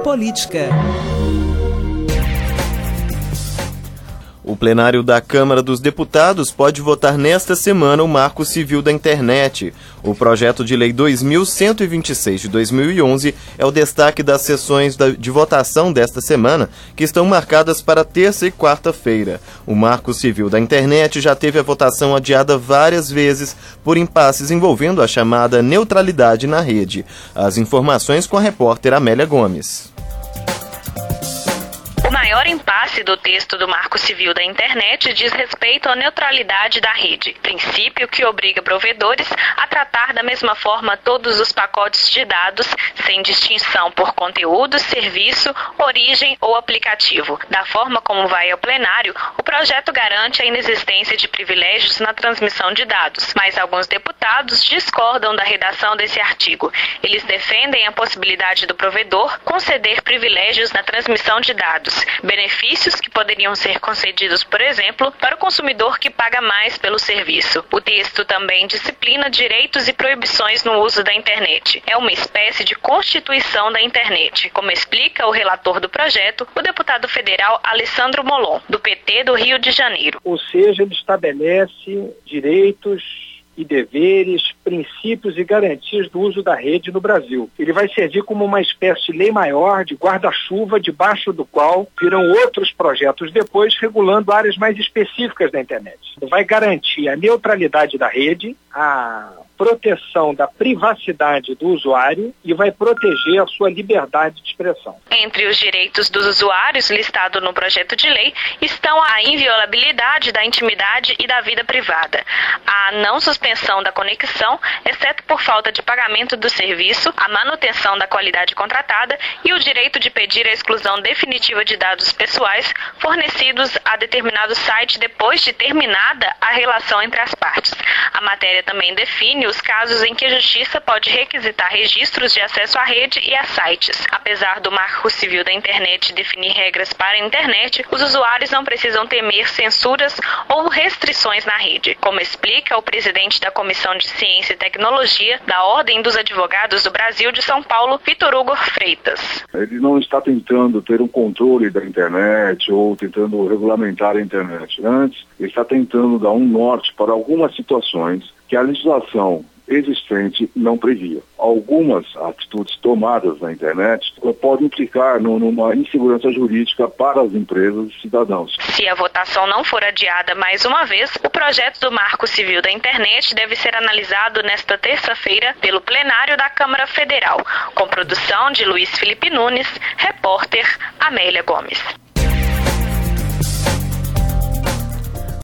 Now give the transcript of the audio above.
Política. O plenário da Câmara dos Deputados pode votar nesta semana o Marco Civil da Internet. O projeto de lei 2126 de 2011 é o destaque das sessões de votação desta semana, que estão marcadas para terça e quarta-feira. O Marco Civil da Internet já teve a votação adiada várias vezes por impasses envolvendo a chamada neutralidade na rede. As informações com a repórter Amélia Gomes. O maior impasse do texto do Marco Civil da Internet diz respeito à neutralidade da rede, princípio que obriga provedores a tratar da mesma forma todos os pacotes de dados, sem distinção por conteúdo, serviço, origem ou aplicativo. Da forma como vai ao plenário, o projeto garante a inexistência de privilégios na transmissão de dados, mas alguns deputados discordam da redação desse artigo. Eles defendem a possibilidade do provedor conceder privilégios na transmissão de dados, benefícios que poderiam ser concedidos, por exemplo, para o consumidor que paga mais pelo serviço. O texto também disciplina direitos e proibições no uso da internet. É uma espécie de constituição da internet, como explica o relator do projeto, o deputado federal Alessandro Molon, do PT do Rio de Janeiro. Ou seja, ele estabelece direitos e deveres, princípios e garantias do uso da rede no Brasil. Ele vai servir como uma espécie de lei maior, de guarda-chuva, debaixo do qual virão outros projetos depois, regulando áreas mais específicas da internet. Vai garantir a neutralidade da rede, a proteção da privacidade do usuário e vai proteger a sua liberdade de expressão. Entre os direitos dos usuários listados no projeto de lei estão a inviolabilidade da intimidade e da vida privada, a não suspensão da conexão, exceto por falta de pagamento do serviço, a manutenção da qualidade contratada e o direito de pedir a exclusão definitiva de dados pessoais fornecidos a determinado site depois de terminada a relação entre as partes. A matéria também define os casos em que a Justiça pode requisitar registros de acesso à rede e a sites. Apesar do Marco Civil da Internet definir regras para a internet, os usuários não precisam temer censuras ou restrições na rede, como explica o presidente da Comissão de Ciência e Tecnologia da Ordem dos Advogados do Brasil de São Paulo, Vitor Hugo Freitas. Ele não está tentando ter um controle da internet ou tentando regulamentar a internet. Antes, ele está tentando dar um norte para algumas situações que a legislação existente não previa. Algumas atitudes tomadas na internet podem implicar numa insegurança jurídica para as empresas e cidadãos. Se a votação não for adiada mais uma vez, o projeto do Marco Civil da Internet deve ser analisado nesta terça-feira pelo plenário da Câmara Federal, com produção de Luiz Felipe Nunes, repórter Amélia Gomes.